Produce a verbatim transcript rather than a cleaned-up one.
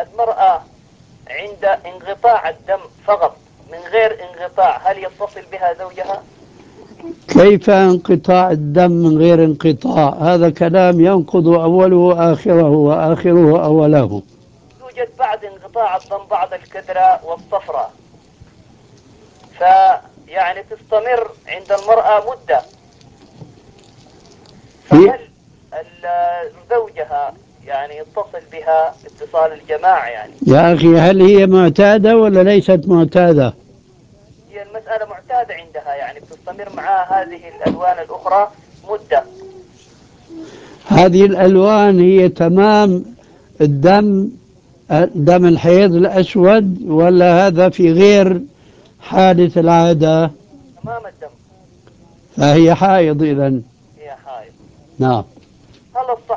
المرأة عند انقطاع الدم فقط من غير انقطاع هل يتصل بها زوجها؟ كيف انقطاع الدم من غير انقطاع؟ هذا كلام ينقض أوله آخره وآخره أوله. يوجد بعد انقطاع الدم بعض الكدرة والصفرة، فيعني تستمر عند المرأة مدة، في فهل ال- زوجها يعني يتصل بها اتصال الجماع يعني؟ يا أخي، هل هي معتادة ولا ليست معتادة؟ هي المسألة معتادة عندها، يعني بتستمر معها هذه الألوان الأخرى مدة. هذه الألوان هي تمام الدم، دم الحيض الأسود، ولا هذا في غير حادث العادة؟ تمام الدم. فهي حائض إذن. هي حائض. نعم. هل الصح